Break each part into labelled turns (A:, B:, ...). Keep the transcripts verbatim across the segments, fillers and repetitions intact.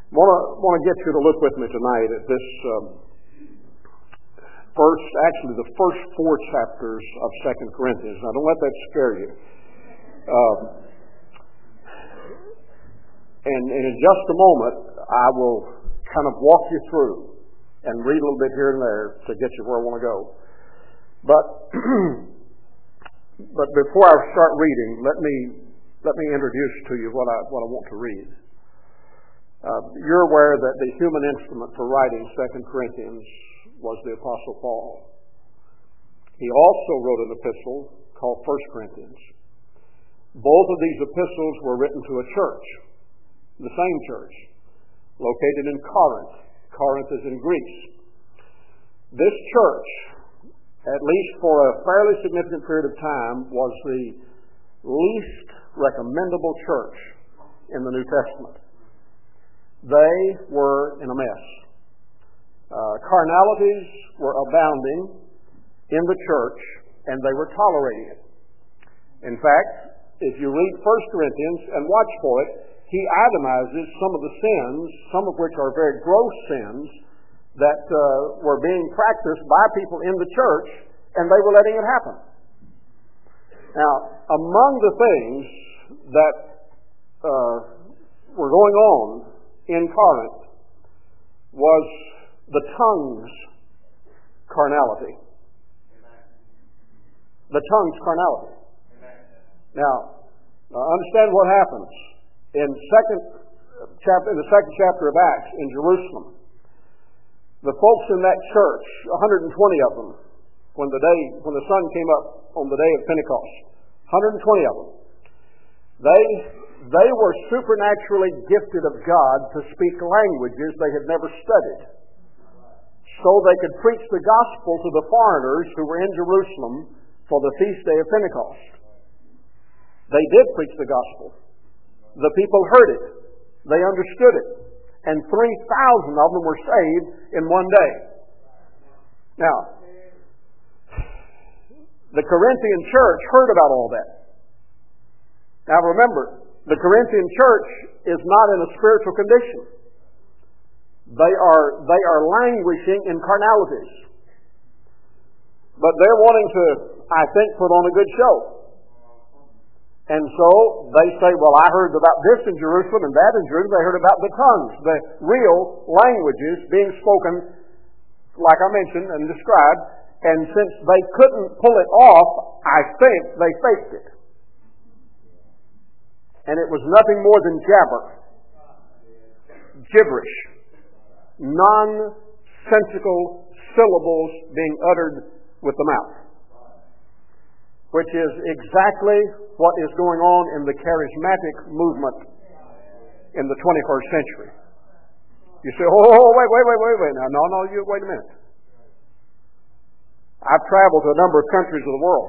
A: want to want to get you to look with me tonight at this um, first, actually the first four chapters of Second Corinthians. Now, don't let that scare you. Um, and, and in just a moment, I will kind of walk you through and read a little bit here and there to get you where I want to go. But but before I start reading, let me let me introduce to you what I what I want to read. Uh, you're aware that the human instrument for writing Second Corinthians was the Apostle Paul. He also wrote an epistle called First Corinthians. Both of these epistles were written to a church, the same church, located in Corinth. Corinth is in Greece. This church, at least for a fairly significant period of time, was the least recommendable church in the New Testament. They were in a mess. Uh, carnalities were abounding in the church, and they were tolerating it. In fact, if you read First Corinthians and watch for it, he itemizes some of the sins, some of which are very gross sins, that uh, were being practiced by people in the church, and they were letting it happen. Now, among the things that uh, were going on in Corinth was the tongue's carnality. The tongue's carnality. Now, uh, understand what happens in second chapter, in the second chapter of Acts in Jerusalem. The folks in that church, one hundred twenty of them, when the day when the sun came up on the day of Pentecost, one hundred twenty of them, they they were supernaturally gifted of God to speak languages they had never studied, so they could preach the gospel to the foreigners who were in Jerusalem for the feast day of Pentecost. They did preach the gospel. The people heard it. They understood it. And three thousand of them were saved in one day. Now, the Corinthian church heard about all that. Now remember, the Corinthian church is not in a spiritual condition. They are, they are languishing in carnalities. But they're wanting to, I think, put on a good show. And so they say, well, I heard about this in Jerusalem and that in Jerusalem. They heard about the tongues, the real languages being spoken, like I mentioned and described. And since they couldn't pull it off, I think they faked it. And it was nothing more than jabber, gibberish, nonsensical syllables being uttered with the mouth, which is exactly what is going on in the charismatic movement in the twenty-first century. You say, oh, wait, wait, wait, wait, wait. Now, no, no, you wait a minute. I've traveled to a number of countries of the world,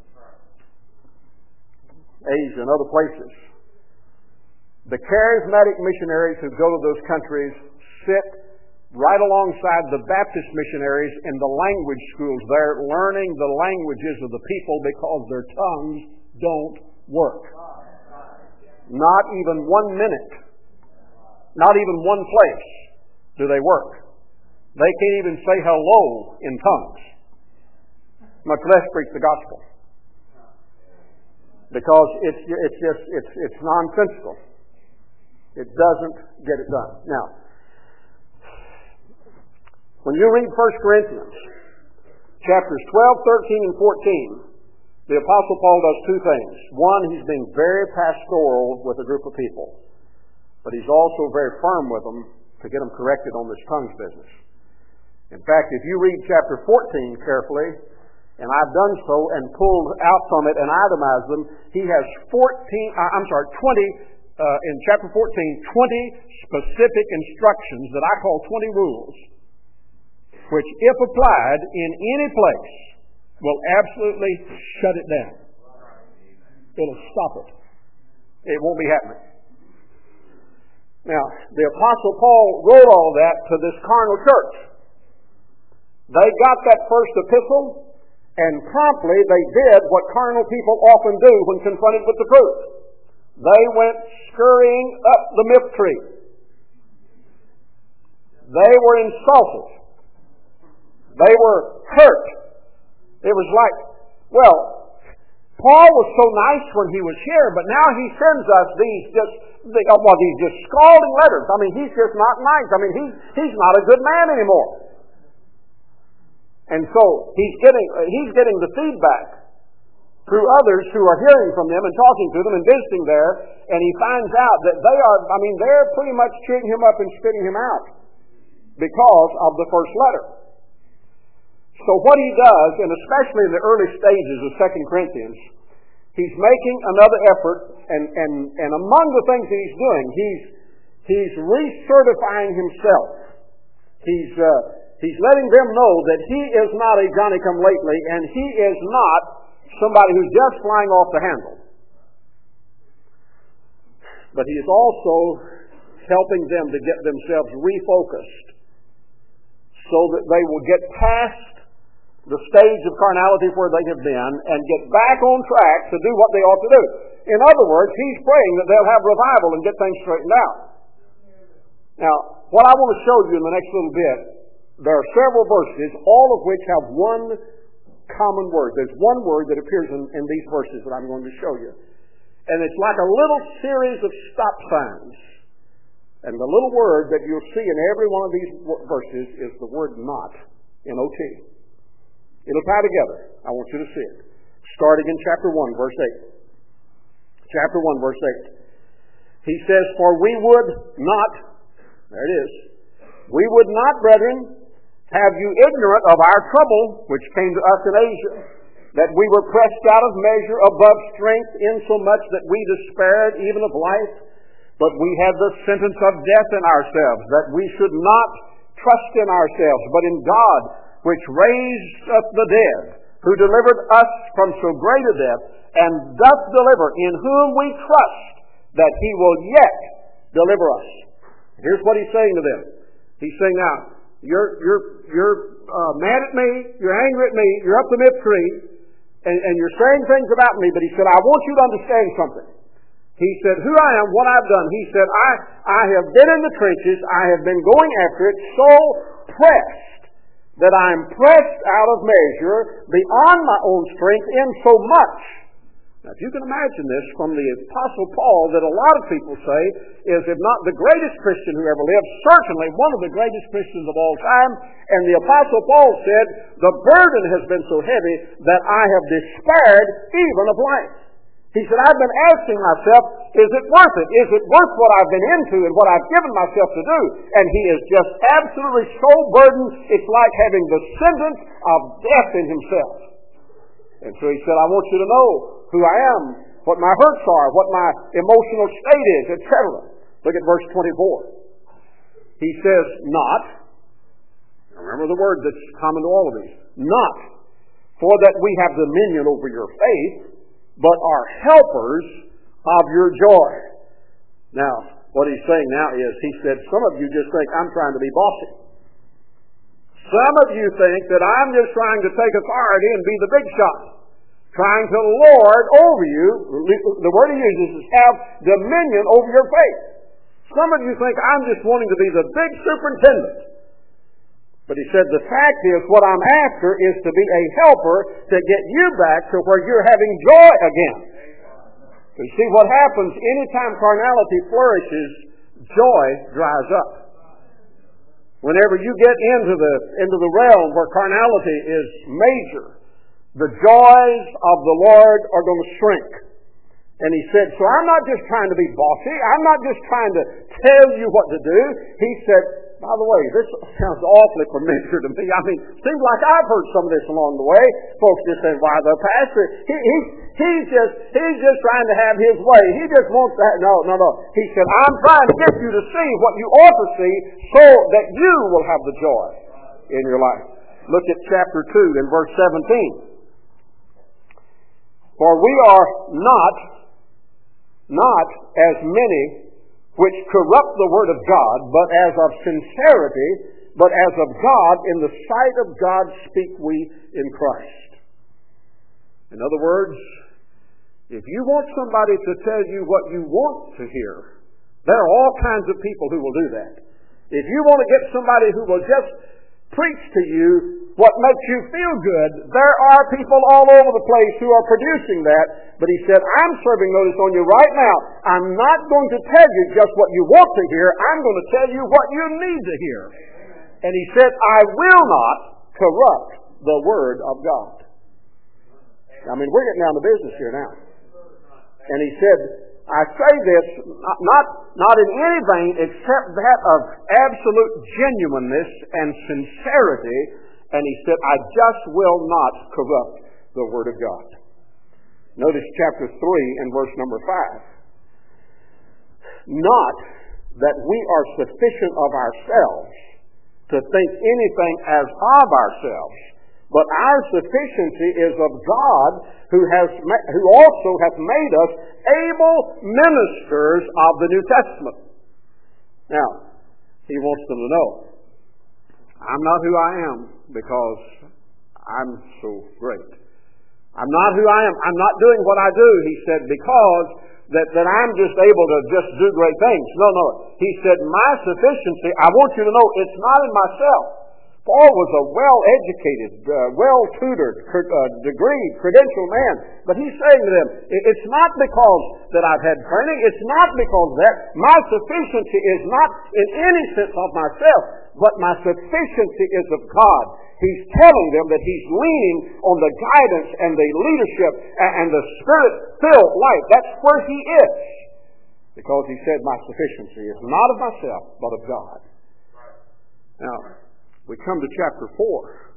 A: Asia and other places. The charismatic missionaries who go to those countries sit right alongside the Baptist missionaries in the language schools there, learning the languages of the people because their tongues don't work. Not even one minute, not even one place do they work. They can't even say hello in tongues, much less preach the gospel, because it's it's just it's it's nonsensical. It doesn't get it done. Now, when you read First Corinthians, chapters twelve, thirteen, and fourteen, the Apostle Paul does two things. One, he's being very pastoral with a group of people, but he's also very firm with them to get them corrected on this tongues business. In fact, if you read chapter fourteen carefully, and I've done so and pulled out from it and itemized them, he has fourteen, I'm sorry, twenty, uh, in chapter fourteen, twenty specific instructions that I call twenty rules, which, if applied in any place, will absolutely shut it down. It'll stop it. It won't be happening. Now, the Apostle Paul wrote all that to this carnal church. They got that first epistle, and promptly they did what carnal people often do when confronted with the truth. They went scurrying up the milk tree. They were insulted. They were hurt. It was like, well, Paul was so nice when he was here, but now he sends us these just, well, these just scalding letters. I mean, he's just not nice. I mean, he's, he's not a good man anymore. And so he's getting, he's getting the feedback through others who are hearing from them and talking to them and visiting there, and he finds out that they are, I mean, they're pretty much treating him up and spitting him out because of the first letter. So what he does, and especially in the early stages of Second Corinthians, he's making another effort, and, and, and among the things that he's doing, he's, he's recertifying himself. He's, uh, he's letting them know that he is not a Johnny-come-lately, and he is not somebody who's just flying off the handle. But he is also helping them to get themselves refocused so that they will get past the stage of carnality where they have been and get back on track to do what they ought to do. In other words, he's praying that they'll have revival and get things straightened out. Now, what I want to show you in the next little bit, there are several verses, all of which have one common word. There's one word that appears in, in these verses that I'm going to show you. And it's like a little series of stop signs. And the little word that you'll see in every one of these verses is the word not, N O T. It'll tie together. I want you to see it. Starting in chapter one, verse eight. Chapter one, verse eight. He says, for we would not, there it is, we would not, brethren, have you ignorant of our trouble, which came to us in Asia, that we were pressed out of measure above strength, insomuch that we despaired even of life, but we had the sentence of death in ourselves, that we should not trust in ourselves, but in God, which raised up the dead, who delivered us from so great a death, and doth deliver, in whom we trust that he will yet deliver us. Here's what he's saying to them. He's saying, now, you're you're you're uh, mad at me, you're angry at me, you're up the mid tree, and, and you're saying things about me, but he said, I want you to understand something. He said, who I am, what I've done. He said, I, I have been in the trenches, I have been going after it, so pressed that I'm pressed out of measure beyond my own strength in so much. Now, if you can imagine this from the Apostle Paul, that a lot of people say is, if not the greatest Christian who ever lived, certainly one of the greatest Christians of all time. And the Apostle Paul said, the burden has been so heavy that I have despaired even of life. He said, I've been asking myself, is it worth it? Is it worth what I've been into and what I've given myself to do? And he is just absolutely so burdened, it's like having the sentence of death in himself. And so he said, I want you to know who I am, what my hurts are, what my emotional state is, et cetera. Look at verse twenty-four. He says, not, remember the word that's common to all of these, not for that we have dominion over your faith, but are helpers of your joy. Now, what he's saying now is, he said, some of you just think I'm trying to be bossy. Some of you think that I'm just trying to take authority and be the big shot, trying to lord over you. The word he uses is have dominion over your faith. Some of you think I'm just wanting to be the big superintendent. But he said, the fact is, what I'm after is to be a helper to get you back to where you're having joy again. You see, what happens anytime carnality flourishes, joy dries up. Whenever you get into the, into the realm where carnality is major, the joys of the Lord are going to shrink. And he said, so I'm not just trying to be bossy. I'm not just trying to tell you what to do. He said, by the way, this sounds awfully familiar to me. I mean, it seems like I've heard some of this along the way. Folks just say, why, the pastor, he, he, he's just he's just trying to have his way. He just wants that. No, no, no. He said, I'm trying to get you to see what you ought to see so that you will have the joy in your life. Look at chapter two and verse seventeen. For we are not, not as many which corrupt the word of God, but as of sincerity, but as of God, in the sight of God speak we in Christ. In other words, if you want somebody to tell you what you want to hear, there are all kinds of people who will do that. If you want to get somebody who will just preach to you what makes you feel good, there are people all over the place who are producing that. But he said, I'm serving notice on you right now. I'm not going to tell you just what you want to hear. I'm going to tell you what you need to hear. And he said, I will not corrupt the Word of God. I mean, we're getting down to business here now. And he said, I say this not, not in any vein except that of absolute genuineness and sincerity. And he said, I just will not corrupt the Word of God. Notice chapter three and verse number five. Not that we are sufficient of ourselves to think anything as of ourselves, but our sufficiency is of God, who has who also hath made us able ministers of the New Testament. Now, he wants them to know, I'm not who I am because I'm so great. I'm not who I am. I'm not doing what I do, he said, because that, that I'm just able to just do great things. No, no. He said, my sufficiency, I want you to know, it's not in myself. Paul was a well-educated, uh, well-tutored, uh, degree, credentialed man. But he's saying to them, it's not because that I've had training. It's not because of that. My sufficiency is not in any sense of myself, but my sufficiency is of God. He's telling them that he's leaning on the guidance and the leadership and the Spirit-filled life. That's where he is. Because he said, my sufficiency is not of myself, but of God. Now, we come to chapter four.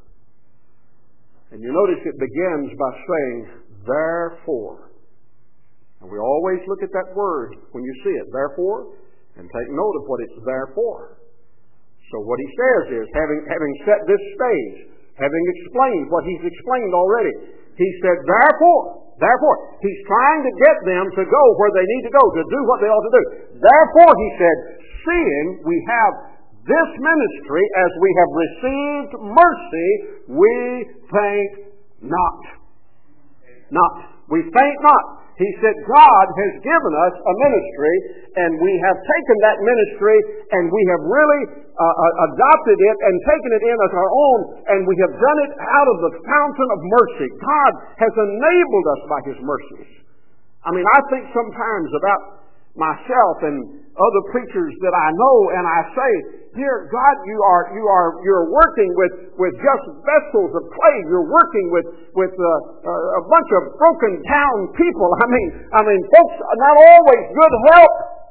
A: And you notice it begins by saying, therefore. And we always look at that word when you see it, therefore, and take note of what it's there for. So what he says is, having, having set this stage, having explained what he's explained already, he said, therefore, therefore, he's trying to get them to go where they need to go, to do what they ought to do. Therefore, he said, seeing we have this ministry, as we have received mercy, we faint not. Not. We faint not. He said, God has given us a ministry, and we have taken that ministry, and we have really uh, adopted it and taken it in as our own, and we have done it out of the fountain of mercy. God has enabled us by His mercies. I mean, I think sometimes about myself and other preachers that I know, and I say, dear God, you are you are you're working with, with just vessels of clay. You're working with with uh, uh, a bunch of broken down people. I mean, I mean, folks are not always good help.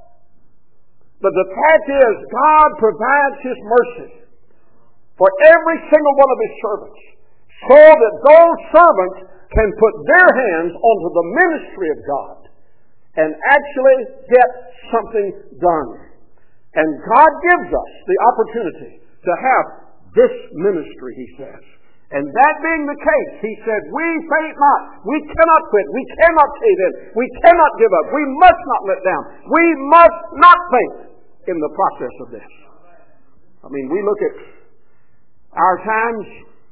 A: But the fact is, God provides His mercy for every single one of His servants, so that those servants can put their hands onto the ministry of God and actually get something done. And God gives us the opportunity to have this ministry, he says. And that being the case, he said, we faint not. We cannot quit. We cannot cave in. We cannot give up. We must not let down. We must not faint in the process of this. I mean, we look at our times,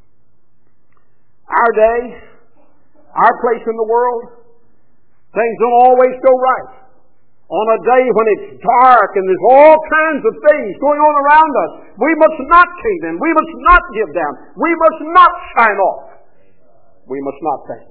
A: our day, our place in the world. Things don't always go right. On a day when it's dark and there's all kinds of things going on around us, we must not cave in. We must not give down. We must not sign off. We must not faint.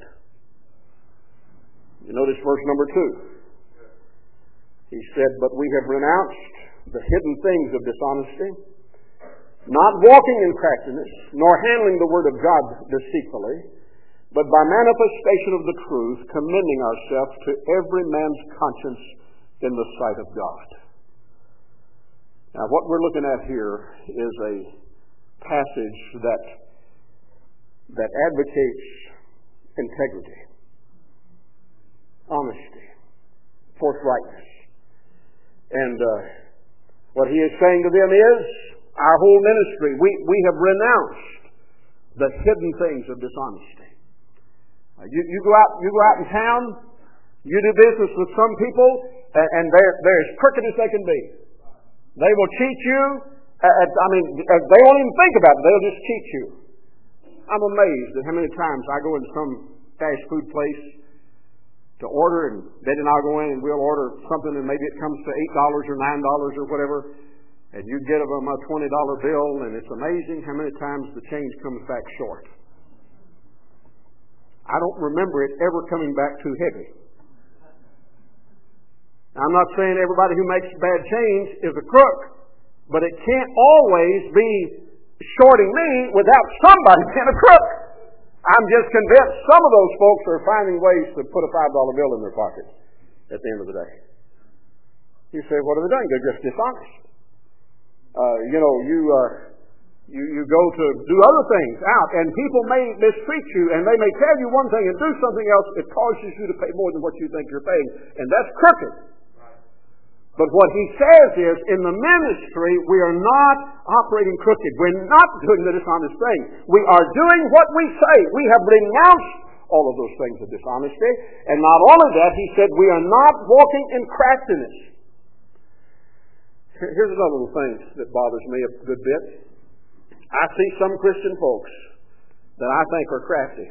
A: You notice verse number two. He said, but we have renounced the hidden things of dishonesty, not walking in craftiness, nor handling the word of God deceitfully, but by manifestation of the truth, commending ourselves to every man's conscience in the sight of God. Now, what we're looking at here is a passage that that advocates integrity, honesty, forthrightness. And uh, what he is saying to them is, our whole ministry, we, we have renounced the hidden things of dishonesty. Uh, you, you go out, you go out in town, you do business with some people, and, and they're, they're as crooked as they can be. They will cheat you. At, I mean, they won't even think about it. They'll just cheat you. I'm amazed at how many times I go into some fast food place to order, and Betty and I go in and we'll order something, and maybe it comes to eight dollars or nine dollars or whatever. And you get them a twenty dollar bill, and it's amazing how many times the change comes back short. I don't remember it ever coming back too heavy. Now, I'm not saying everybody who makes bad change is a crook, but it can't always be shorting me without somebody being a crook. I'm just convinced some of those folks are finding ways to put a five dollar bill in their pocket at the end of the day. You say, what are they doing? They're just dishonest. Uh, you know, you, uh, you you go to do other things out, and people may mistreat you, and they may tell you one thing and do something else. It causes you to pay more than what you think you're paying, and that's crooked. But what he says is, in the ministry, we are not operating crooked. We're not doing the dishonest thing. We are doing what we say. We have renounced all of those things of dishonesty. And not only that, he said, we are not walking in craftiness. Here's another little thing that bothers me a good bit. I see some Christian folks that I think are crafty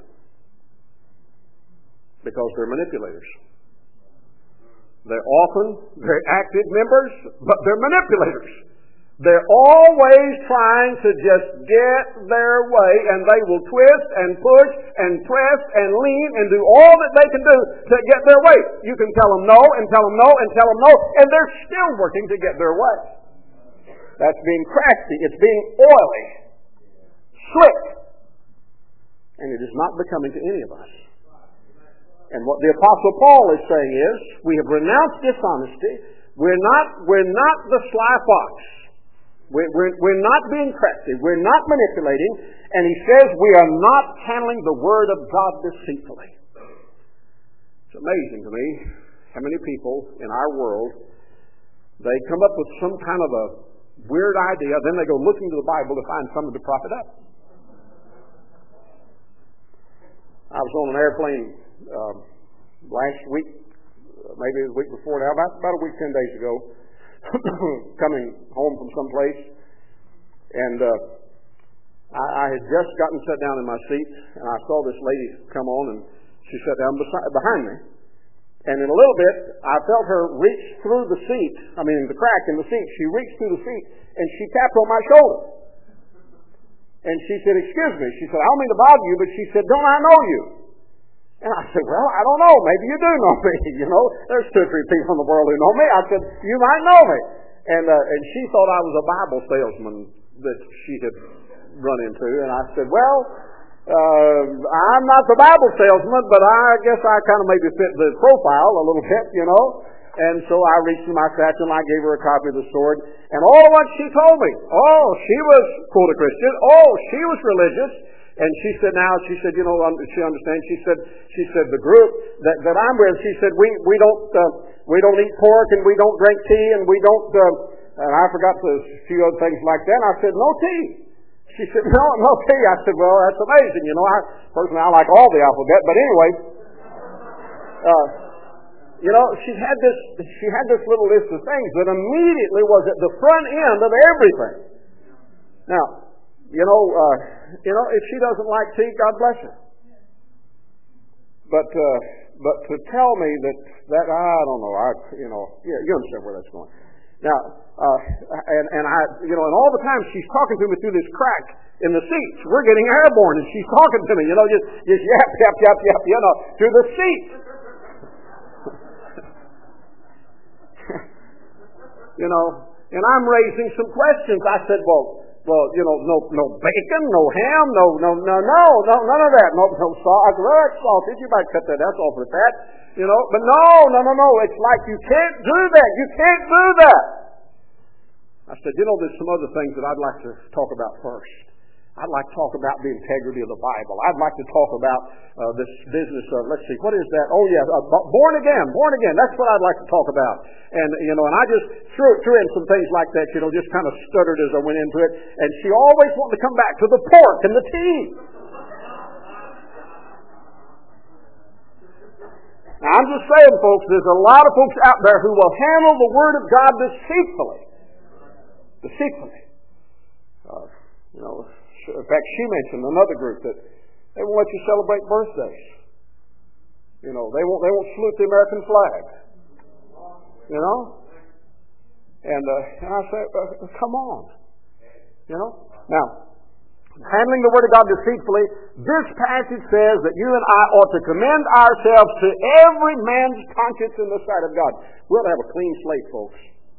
A: because they're manipulators. They're often very active members, but they're manipulators. They're always trying to just get their way, and they will twist and push and twist and lean and do all that they can do to get their way. You can tell them no and tell them no and tell them no, and they're still working to get their way. That's being crafty. It's being oily, slick, and it is not becoming to any of us. And what the Apostle Paul is saying is, we have renounced dishonesty. We're not, we're not the sly fox. We're, we're, we're not being crafty. We're not manipulating. And he says we are not handling the Word of God deceitfully. It's amazing to me how many people in our world, they come up with some kind of a weird idea, then they go looking to the Bible to find something to prop it up. I was on an airplane uh, last week, maybe the week before now, about, about a week, ten days ago, coming home from someplace, and uh, I, I had just gotten set down in my seat, and I saw this lady come on, and she sat down beside, behind me, and in a little bit, I felt her reach through the seat, I mean the crack in the seat, she reached through the seat, and she tapped on my shoulder. And she said, excuse me. She said, I don't mean to bother you, but she said, don't I know you? And I said, well, I don't know. Maybe you do know me. You know, there's two or three people in the world who know me. I said, you might know me. And uh, and she thought I was a Bible salesman that she had run into. And I said, well, uh, I'm not the Bible salesman, but I guess I kind of maybe fit the profile a little bit, you know. And so I reached in my satchel and I gave her a copy of the sword. And all at once she told me, oh, she was, quote, a Christian. Oh, she was religious. And she said, now, she said, you know, she understands. She said, she said, the group that, that I'm with, she said, we, we don't, uh, we don't eat pork and we don't drink tea and we don't, uh, and I forgot a few other things like that. And I said, no tea. She said, no, no tea. I said, well, that's amazing. You know, I, personally, I like all the alphabet, but anyway, uh, you know, she had this, she had this little list of things that immediately was at the front end of everything. Now, you know, uh, you know, if she doesn't like tea, God bless her. But, uh, but to tell me that, that, I don't know, I, you know, yeah, you understand where that's going. Now, uh, and, and I, you know, and all the time she's talking to me through this crack in the seats. We're getting airborne and she's talking to me, you know, just, just yap, yap, yap, yap, you know, through the seat. You know, and I'm raising some questions. I said, well, well, you know, no, no bacon, no ham, no, no, no, no, no, none of that, no, no salt. I said, well, that's sausage. You might cut that. That's all for fat, you know. But no, no, no, no. It's like you can't do that. You can't do that. I said, you know, there's some other things that I'd like to talk about first. I'd like to talk about the integrity of the Bible. I'd like to talk about uh, this business of, let's see, what is that? Oh, yeah, uh, born again, born again. That's what I'd like to talk about. And, you know, and I just threw, threw in some things like that, you know, just kind of stuttered as I went into it. And she always wanted to come back to the pork and the tea. Now, I'm just saying, folks, there's a lot of folks out there who will handle the Word of God deceitfully. Deceitfully. Uh, you know, in fact, she mentioned another group that they won't let you celebrate birthdays. You know, they won't they won't salute the American flag. You know? And, uh, and I say, uh, come on. You know? Now, handling the Word of God deceitfully, this passage says that you and I ought to commend ourselves to every man's conscience in the sight of God. We ought to have a clean slate, folks.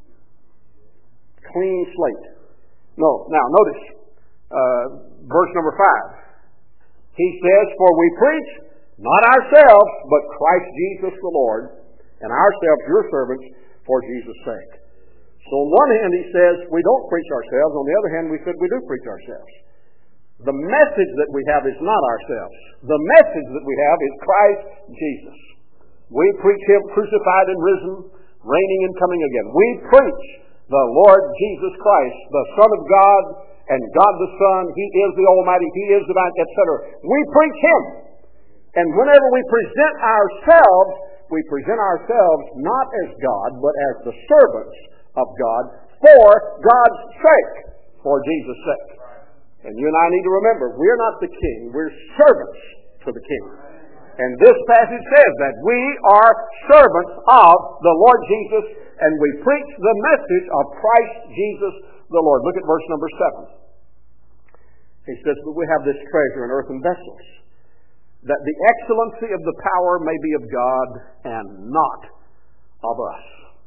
A: Clean slate. No, now notice, uh, verse number five. He says, for we preach not ourselves, but Christ Jesus the Lord, and ourselves your servants for Jesus' sake. So on one hand he says, we don't preach ourselves. On the other hand, we said we do preach ourselves. The message that we have is not ourselves. The message that we have is Christ Jesus. We preach Him crucified and risen, reigning and coming again. We preach the Lord Jesus Christ, the Son of God, and God the Son. He is the Almighty. He is divine, et cetera. We preach Him. And whenever we present ourselves, we present ourselves not as God, but as the servants of God for God's sake, for Jesus' sake. And you and I need to remember, we're not the king, we're servants to the king. And this passage says that we are servants of the Lord Jesus, and we preach the message of Christ Jesus the Lord. Look at verse number seven. He says, but we have this treasure in earthen vessels, that the excellency of the power may be of God and not of us.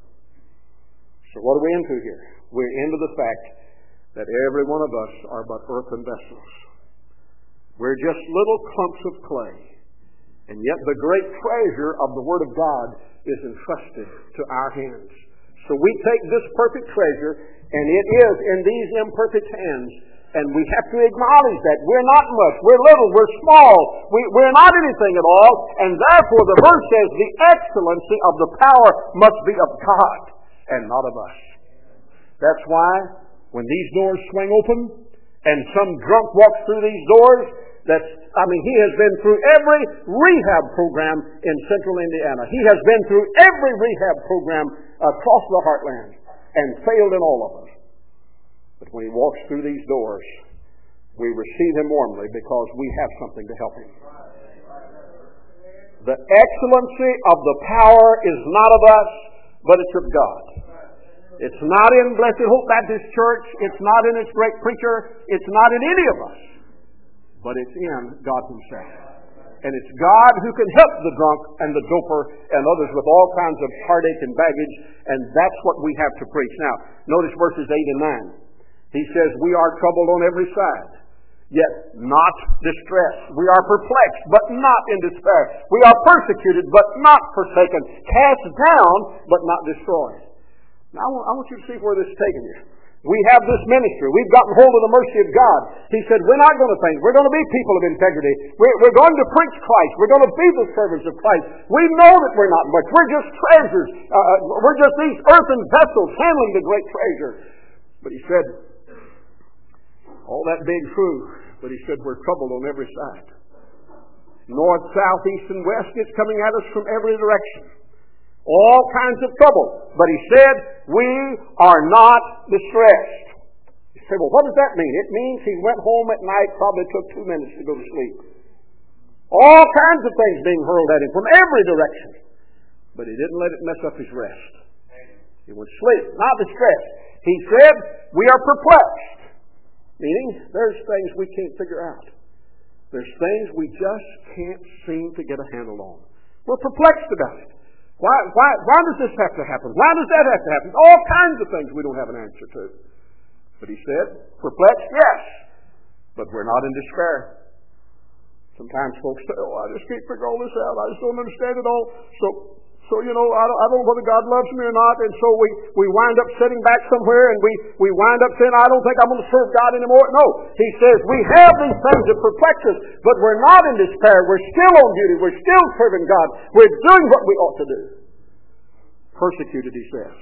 A: So what are we into here? We're into the fact that every one of us are but earthen vessels. We're just little clumps of clay. And yet the great treasure of the Word of God is entrusted to our hands. So we take this perfect treasure, and it is in these imperfect hands, and we have to acknowledge that we're not much, we're little, we're small, we, we're not anything at all, and therefore the verse says the excellency of the power must be of God and not of us. That's why when these doors swing open and some drunk walks through these doors, that's, I mean, he has been through every rehab program in central Indiana. He has been through every rehab program across the heartland and failed in all of them. But when he walks through these doors, we receive him warmly because we have something to help him. The excellency of the power is not of us, but it's of God. It's not in Blessed Hope Baptist Church. It's not in its great preacher. It's not in any of us. But it's in God Himself. And it's God who can help the drunk and the doper and others with all kinds of heartache and baggage. And that's what we have to preach. Now, notice verses eight and nine. He says, we are troubled on every side, yet not distressed. We are perplexed, but not in despair. We are persecuted, but not forsaken. Cast down, but not destroyed. Now, I want, I want you to see where this is taking you. We have this ministry. We've gotten hold of the mercy of God. He said, we're not going to faint. We're going to be people of integrity. We're, we're going to preach Christ. We're going to be the servants of Christ. We know that we're not much. We're just treasures. Uh, we're just these earthen vessels handling the great treasure. But he said, all that being true, but he said, we're troubled on every side. North, south, east, and west, it's coming at us from every direction. All kinds of trouble. But he said, we are not distressed. You say, well, what does that mean? It means he went home at night, probably took two minutes to go to sleep. All kinds of things being hurled at him from every direction. But he didn't let it mess up his rest. He went to sleep, not distressed. He said, we are perplexed. Meaning, there's things we can't figure out. There's things we just can't seem to get a handle on. We're perplexed about it. Why, why, why does this have to happen? Why does that have to happen? All kinds of things we don't have an answer to. But he said, perplexed, yes, but we're not in despair. Sometimes folks say, oh, I just can't figure all this out. I just don't understand it all. So, so you know, I don't, I don't know whether God loves me or not. And so we, we wind up sitting back somewhere and we, we wind up saying, I don't think I'm going to serve God anymore. No, he says, we have these things that perplex us, but we're not in despair. We're still on duty. We're still serving God. We're doing what we ought to do. Persecuted, he says.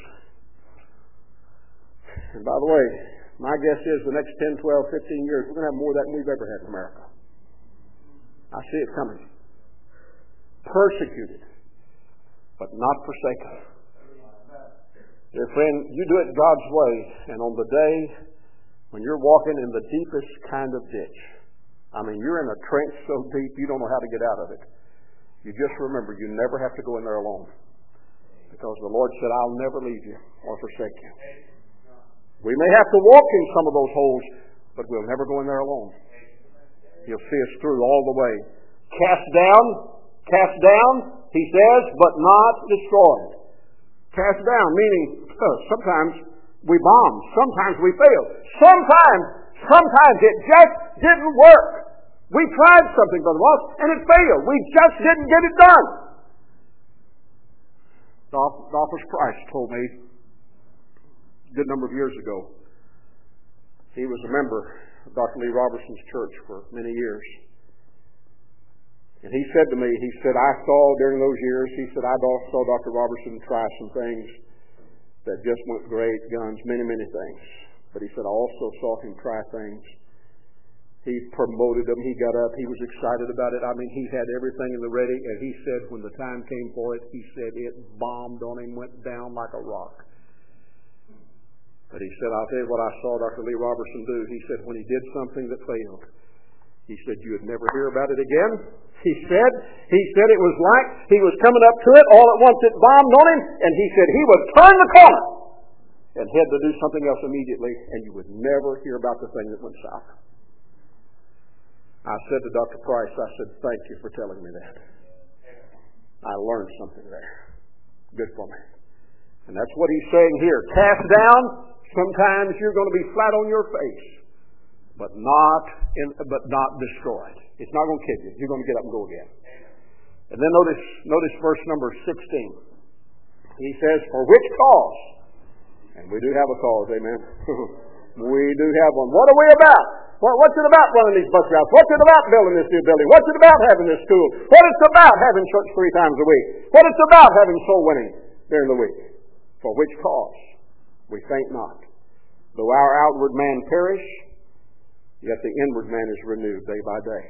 A: And by the way, my guess is the next ten, twelve, fifteen years, we're going to have more of that than we've ever had in America. I see it coming. Persecuted, but not forsaken. Dear friend, you do it God's way, and on the day when you're walking in the deepest kind of ditch, I mean, you're in a trench so deep you don't know how to get out of it. You just remember you never have to go in there alone. Because the Lord said, I'll never leave you or forsake you. We may have to walk in some of those holes, but we'll never go in there alone. He'll see us through all the way. Cast down, cast down, he says, but not destroyed. Cast down, meaning uh, sometimes we bomb, sometimes we fail. Sometimes, sometimes it just didn't work. We tried something, Brother Ross, and it failed. We just didn't get it done. Dolphus Price told me a good number of years ago. He was a member of Doctor Lee Robertson's church for many years. And he said to me, he said, I saw during those years, he said, I saw Doctor Robertson try some things that just went great, guns, many, many things. But he said, I also saw him try things. He promoted them. He got up. He was excited about it. I mean, he had everything in the ready. And he said when the time came for it, he said it bombed on him, went down like a rock. But he said, I'll tell you what I saw Doctor Lee Robertson do. He said when he did something that failed, he said you would never hear about it again. He said, he said it was like he was coming up to it. All at once it bombed on him. And he said he would turn the corner and head to do something else immediately. And you would never hear about the thing that went south. I said to Doctor Price, I said, thank you for telling me that. I learned something there. Good for me. And that's what he's saying here. Cast down, sometimes you're going to be flat on your face, but not in, but not destroyed. It's not going to kill you. You're going to get up and go again. And then notice, notice verse number sixteen. He says, for which cause? And we do have a cause, amen. We do have one. What are we about? What's it about running these bus routes? What's it about building this new building? What's it about having this school? What it's about having church three times a week? What it's about having soul winning during the week? For which cause? We faint not. Though our outward man perish, yet the inward man is renewed day by day.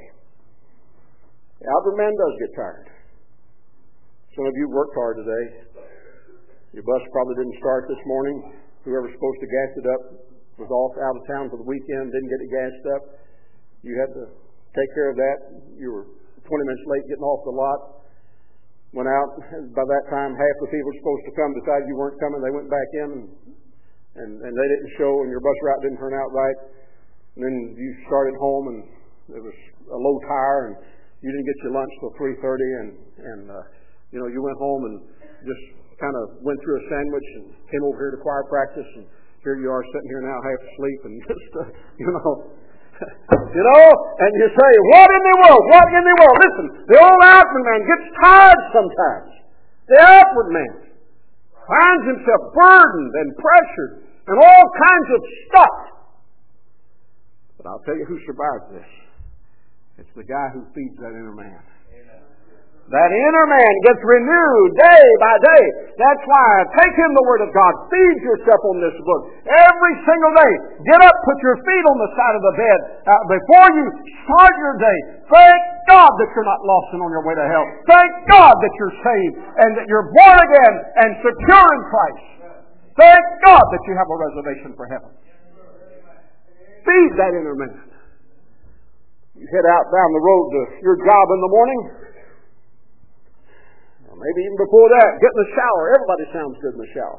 A: The outward man does get tired. Some of you worked hard today. Your bus probably didn't start this morning. Whoever's supposed to gas it up was off out of town for the weekend, didn't get it gassed up. You had to take care of that. You were twenty minutes late getting off the lot. Went out. By that time, half the people supposed to come decided you weren't coming. They went back in, and, and, and they didn't show, and your bus route didn't turn out right. And then you started home, and there was a low tire, and you didn't get your lunch till three thirty, and, and uh, you know, you went home and just kind of went through a sandwich and came over here to choir practice, and here you are sitting here now half asleep and just, uh, you know, you know, and you say, what in the world, what in the world? Listen, the old outward man gets tired sometimes. The outward man finds himself burdened and pressured and all kinds of stuff. But I'll tell you who survives this. It's the guy who feeds that inner man. That inner man gets renewed day by day. That's why take in the Word of God. Feed yourself on this book. Every single day. Get up, put your feet on the side of the bed. Uh, before you start your day, thank God that you're not lost and on your way to hell. Thank God that you're saved and that you're born again and secure in Christ. Thank God that you have a reservation for heaven. Feed that inner man. You head out down the road to your job in the morning. Maybe even before that, get in the shower. Everybody sounds good in the shower.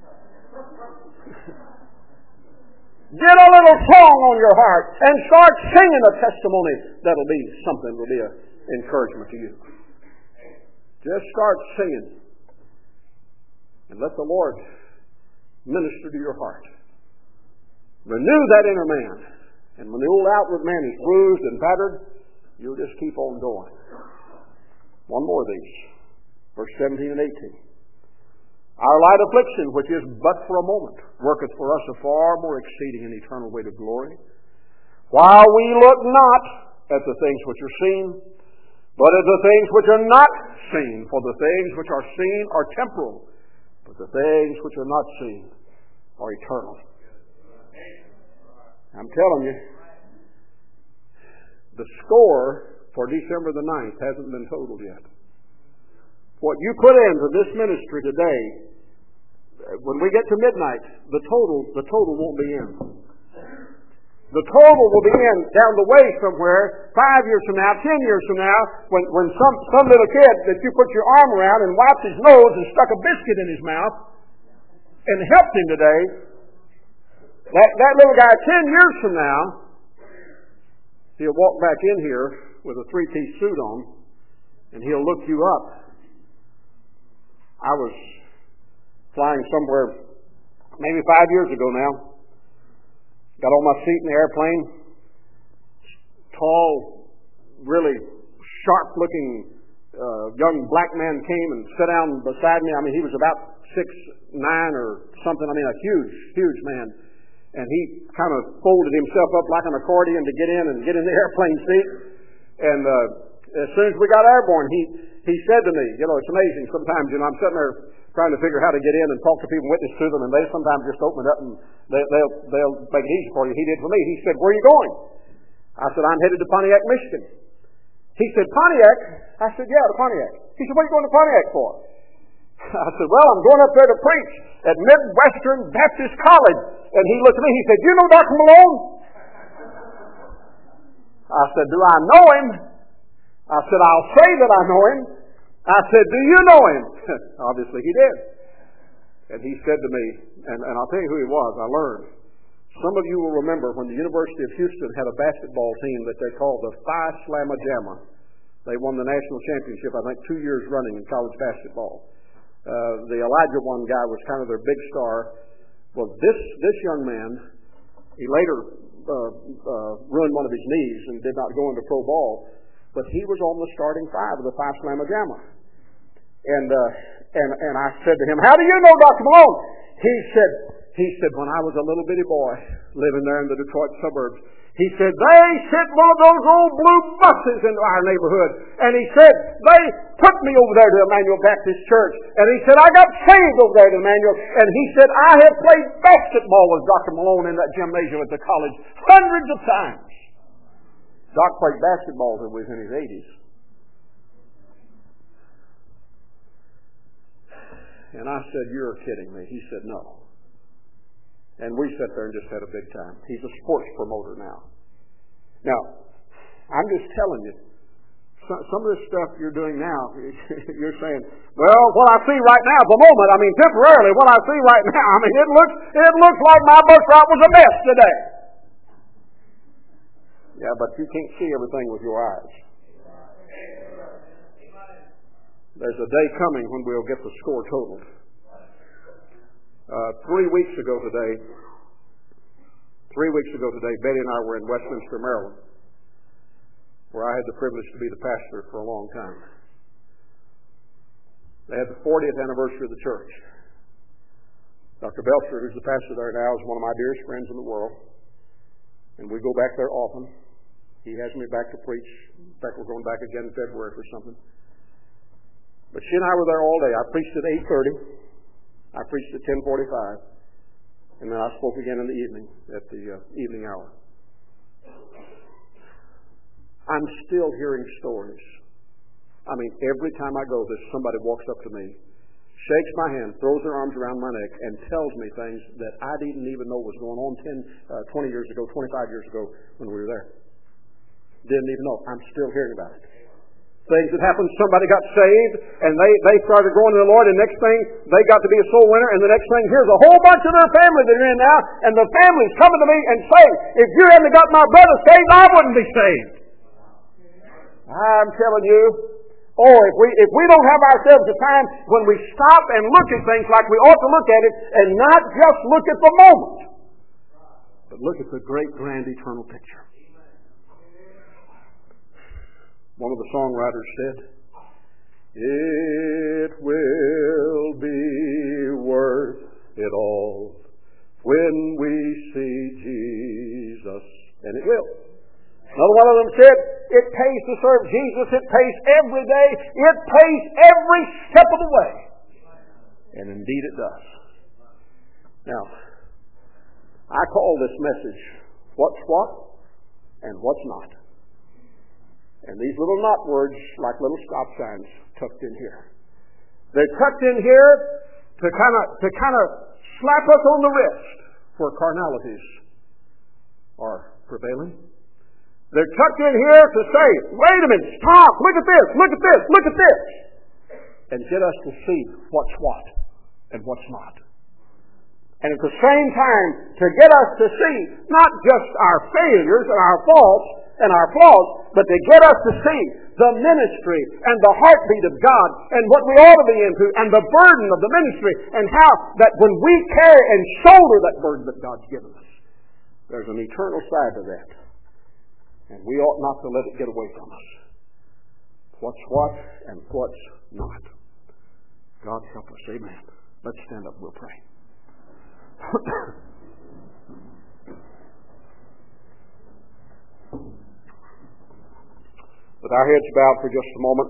A: Get a little song on your heart and start singing a testimony that'll be something, will be an encouragement to you. Just start singing and let the Lord minister to your heart. Renew that inner man. And when the old outward man is bruised and battered, you'll just keep on going. One more of these. Verse seventeen and eighteen. Our light affliction, which is but for a moment, worketh for us a far more exceeding and eternal weight of glory. While we look not at the things which are seen, but at the things which are not seen. For the things which are seen are temporal, but the things which are not seen are eternal. I'm telling you, the score for December the ninth hasn't been totaled yet. What you put into this ministry today, when we get to midnight, the total, the total won't be in. The total will be in down the way somewhere, five years from now, ten years from now, when, when some, some little kid that you put your arm around and wiped his nose and stuck a biscuit in his mouth and helped him today, that, that little guy ten years from now, he'll walk back in here with a three-piece suit on and he'll look you up. I was flying somewhere maybe five years ago now. Got on my seat in the airplane. Tall, really sharp-looking uh, young black man came and sat down beside me. I mean, he was about six nine or something. I mean, a huge, huge man. And he kind of folded himself up like an accordion to get in and get in the airplane seat. And uh, as soon as we got airborne, he he said to me, you know, it's amazing sometimes, you know, I'm sitting there trying to figure how to get in and talk to people, witness to them, and they sometimes just open it up and they, they'll, they'll make it easy for you. He did for me. He said, where are you going? I said, I'm headed to Pontiac, Michigan. He said, Pontiac? I said, yeah, to Pontiac. He said, what are you going to Pontiac for? I said, well, I'm going up there to preach at Midwestern Baptist College. And he looked at me, he said, do you know Doctor Malone? I said, do I know him? I said, I'll say that I know him. I said, do you know him? Obviously he did. And he said to me, and, and I'll tell you who he was, I learned. Some of you will remember when the University of Houston had a basketball team that they called the Phi Slamma Jamma. They won the national championship, I think, two years running in college basketball. Uh, the Elijah One guy was kind of their big star. Well, this, this young man, he later uh, uh, ruined one of his knees and did not go into pro ball, but he was on the starting five of the Phi Slamma Jamma. And, uh, and, and I said to him, how do you know Doctor Malone? He said, he said, when I was a little bitty boy living there in the Detroit suburbs, he said, they sent one of those old blue buses into our neighborhood. And he said, they took me over there to Emmanuel Baptist Church. And he said, I got saved over there to Emmanuel. And he said, I have played basketball with Doctor Malone in that gymnasium at the college hundreds of times. Doc played basketball till he was in his eighties. And I said, you're kidding me. He said, no. And we sat there and just had a big time. He's a sports promoter now. Now, I'm just telling you, some of this stuff you're doing now, you're saying, well, what I see right now at the moment, I mean temporarily, what I see right now, I mean it looks it looks like my bus route was a mess today. Yeah, but you can't see everything with your eyes. There's a day coming when we'll get the score totaled. Uh, three weeks ago today, three weeks ago today, Betty and I were in Westminster, Maryland, where I had the privilege to be the pastor for a long time. They had the fortieth anniversary of the church. Doctor Belcher, who's the pastor there now, is one of my dearest friends in the world, and we go back there often. He has me back to preach. In fact, we're going back again in February for something. But she and I were there all day. I preached at eight thirty. I preached at ten forty-five. And then I spoke again in the evening, at the uh, evening hour. I'm still hearing stories. I mean, every time I go, there's somebody walks up to me, shakes my hand, throws their arms around my neck, and tells me things that I didn't even know was going on ten, uh, twenty years ago, twenty-five years ago when we were there. Didn't even know. I'm still hearing about it. Things that happened, somebody got saved, and they, they started growing in the Lord, and next thing, they got to be a soul winner, and the next thing, here's a whole bunch of their family that are in now, and the family's coming to me and saying, if you hadn't got my brother saved, I wouldn't be saved. I'm telling you, oh, if we if we don't have ourselves a time when we stop and look at things like we ought to look at it, and not just look at the moment, but look at the great, grand, eternal picture. One of the songwriters said, it will be worth it all when we see Jesus. And it will. Another one of them said, it pays to serve Jesus. It pays every day. It pays every step of the way. And indeed it does. Now, I call this message, what's what and what's not. And these little not words, like little stop signs, tucked in here. They're tucked in here to kind of to kind of slap us on the wrist where carnalities are prevailing. They're tucked in here to say, wait a minute, stop, look at this, look at this, look at this. And get us to see what's what and what's not. And at the same time, to get us to see not just our failures and our faults and our flaws, but to get us to see the ministry and the heartbeat of God and what we ought to be into and the burden of the ministry and how that when we carry and shoulder that burden that God's given us, there's an eternal side to that. And we ought not to let it get away from us. What's what and what's not. God help us. Amen. Let's stand up. We'll pray. With our heads bowed for just a moment,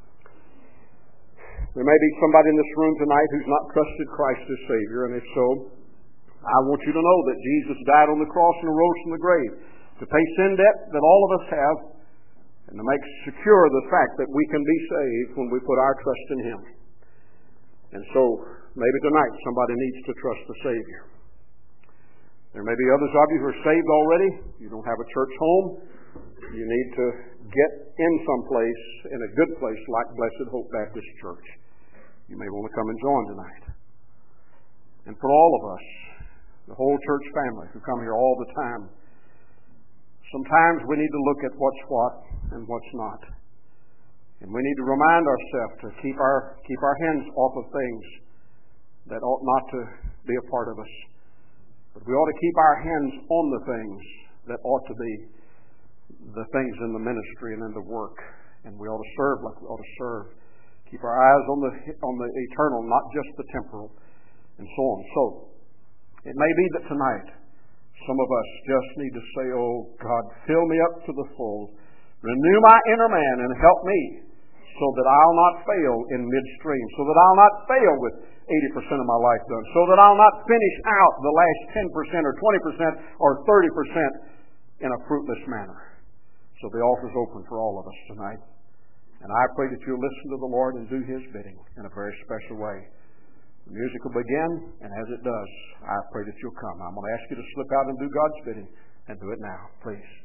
A: there may be somebody in this room tonight who's not trusted Christ as Savior, and if so, I want you to know that Jesus died on the cross and arose from the grave to pay sin debt that all of us have, and to make secure the fact that we can be saved when we put our trust in Him. And so, maybe tonight somebody needs to trust the Savior. There may be others of you who are saved already. You don't have a church home. You need to get in someplace, in a good place like Blessed Hope Baptist Church. You may want to come and join tonight. And for all of us, the whole church family who come here all the time, sometimes we need to look at what's what and what's not. And we need to remind ourselves to keep our keep our hands off of things that ought not to be a part of us. But we ought to keep our hands on the things that ought to be the things in the ministry and in the work. And we ought to serve like we ought to serve. Keep our eyes on the on the eternal, not just the temporal, and so on. So, it may be that tonight some of us just need to say, oh, God, fill me up to the full. Renew my inner man and help me so that I'll not fail in midstream, so that I'll not fail with eighty percent of my life done, so that I'll not finish out the last ten percent or twenty percent or thirty percent in a fruitless manner. So the altar's open for all of us tonight. And I pray that you'll listen to the Lord and do His bidding in a very special way. The music will begin, and as it does, I pray that you'll come. I'm going to ask you to slip out and do God's bidding, and do it now, please.